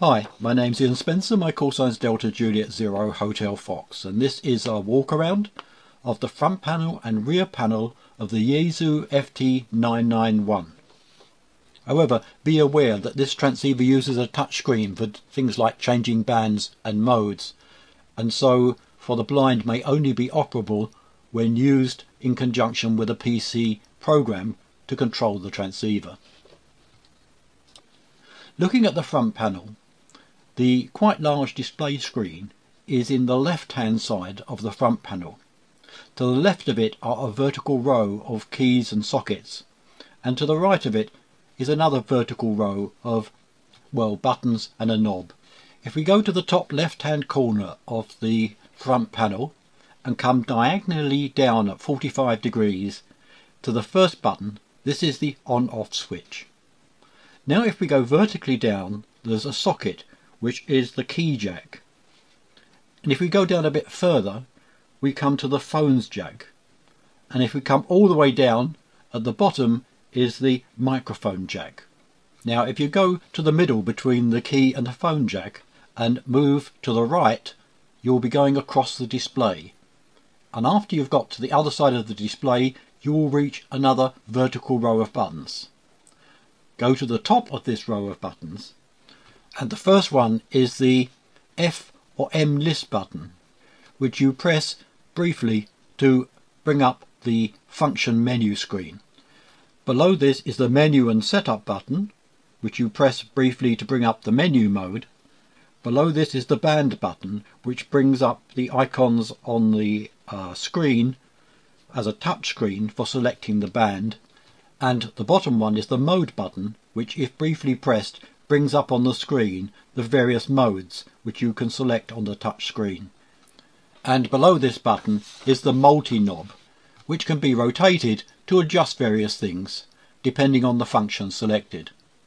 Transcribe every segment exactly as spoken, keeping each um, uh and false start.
Hi, my name's Ian Spencer, my call sign's Delta Juliet Zero Hotel Fox, and this is a walk around of the front panel and rear panel of the Yaesu F T nine ninety-one. However, be aware that this transceiver uses a touchscreen for things like changing bands and modes, and so for the blind may only be operable when used in conjunction with a P C program to control the transceiver. Looking at the front panel, the quite large display screen is in the left hand side of the front panel. To the left of it are a vertical row of keys and sockets, and to the right of it is another vertical row of, well, buttons and a knob. If we go to the top left hand corner of the front panel and come diagonally down at forty-five degrees to the first button, this is the on-off switch. Now if we go vertically down, there's a socket which is the key jack, and if we go down a bit further we come to the phones jack, and if we come all the way down, at the bottom is the microphone jack. Now if you go to the middle between the key and the phone jack and move to the right, you'll be going across the display, and after you've got to the other side of the display you will reach another vertical row of buttons. Go to the top of this row of buttons, and the first one is the F or M list button, which you press briefly to bring up the function menu screen. Below this is the menu and setup button, which you press briefly to bring up the menu mode. Below this is the band button, which brings up the icons on the uh, screen as a touch screen for selecting the band. And the bottom one is the mode button, which if briefly pressed brings up on the screen the various modes which you can select on the touch screen. And below this button is the multi knob, which can be rotated to adjust various things depending on the function selected.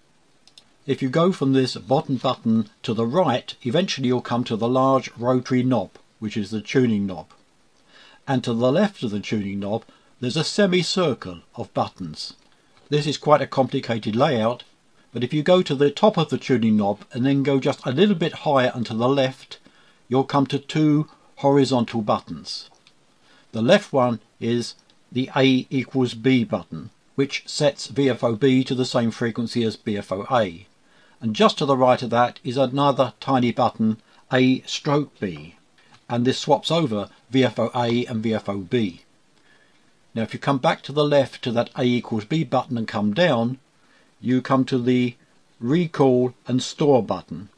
If you go from this bottom button to the right, eventually you'll come to the large rotary knob, which is the tuning knob. And to the left of the tuning knob there's a semicircle of buttons. This is quite a complicated layout, but if you go to the top of the tuning knob and then go just a little bit higher and to the left, you'll come to two horizontal buttons. The left one is the A equals B button, which sets V F O B to the same frequency as B F O A. And just to the right of that is another tiny button, A stroke B, and this swaps over V F O A and V F O B. Now if you come back to the left to that A equals B button and come down, you come to the recall and store button.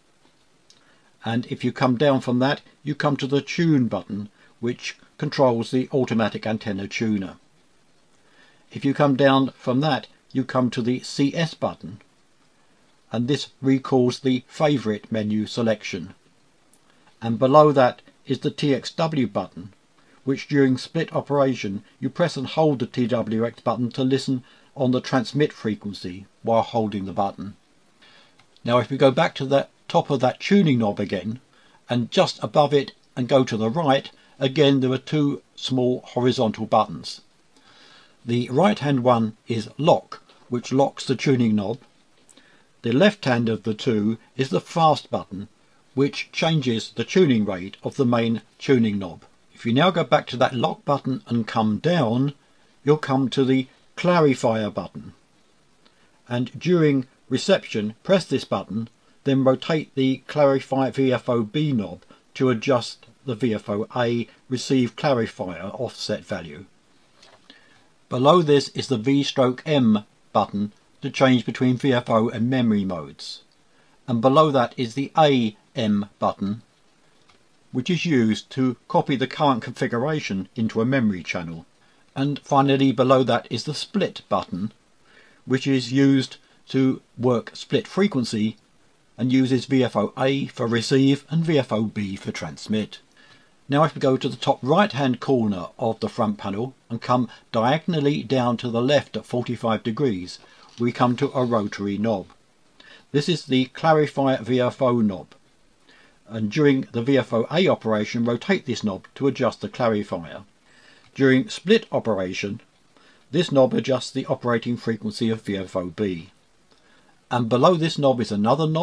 And if you come down from that, you come to the tune button, which controls the automatic antenna tuner. If you come down from that, you come to the C S button, and this recalls the favorite menu selection. And below that is the T X W button, which during split operation you press and hold the T W X button to listen on the transmit frequency while holding the button. Now if we go back to the top of that tuning knob again and just above it and go to the right, again there are two small horizontal buttons. The right hand one is lock, which locks the tuning knob. The left hand of the two is the fast button, which changes the tuning rate of the main tuning knob. If you now go back to that lock button and come down, you'll come to the clarifier button, and during reception press this button, then rotate the clarify V F O B knob to adjust the V F O A receive clarifier offset value. Below this is the V stroke M button to change between V F O and memory modes, and below that is the A M button, which is used to copy the current configuration into a memory channel. And finally below that is the split button, which is used to work split frequency and uses V F O A for receive and V F O B for transmit. Now if we go to the top right hand corner of the front panel and come diagonally down to the left at forty-five degrees, we come to a rotary knob. This is the clarifier V F O knob, and during the V F O A operation rotate this knob to adjust the clarifier. During split operation, this knob adjusts the operating frequency of V F O B. And below this knob is another knob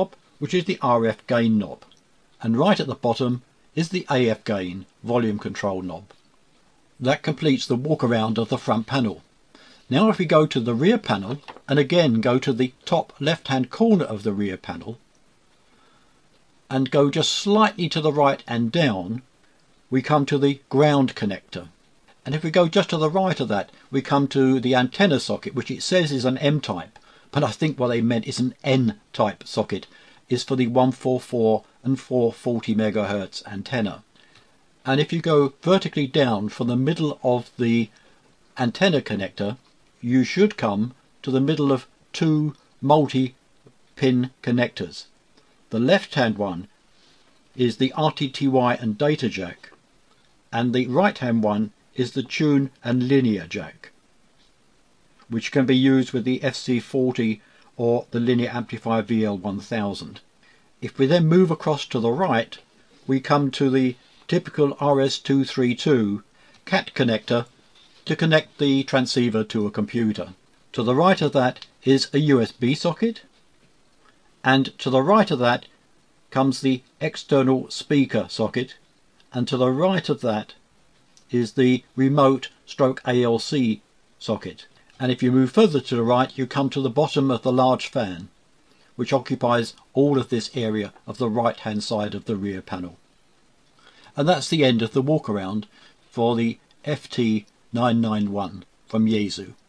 which is the R F gain knob, and right at the bottom is the A F gain volume control knob. That completes the walk around of the front panel. Now if we go to the rear panel, and again go to the top left hand corner of the rear panel, and go just slightly to the right and down, we come to the ground connector. And if we go just to the right of that, we come to the antenna socket, which it says is an M type, but I think what they meant is an N type socket, is for the one forty-four and four forty megahertz antenna. And if you go vertically down from the middle of the antenna connector, you should come to the middle of two multi-pin connectors. The left hand one is the R T T Y and data jack, and the right hand one is the tune and linear jack, which can be used with the F C forty or the linear amplifier V L one thousand. If we then move across to the right, we come to the typical R S two thirty-two cat connector to connect the transceiver to a computer. To the right of that is a U S B socket, and to the right of that comes the external speaker socket, and to the right of that is the remote stroke A L C socket. And if you move further to the right, you come to the bottom of the large fan, which occupies all of this area of the right hand side of the rear panel. And that's the end of the walk around for the F T nine ninety-one from Yaesu.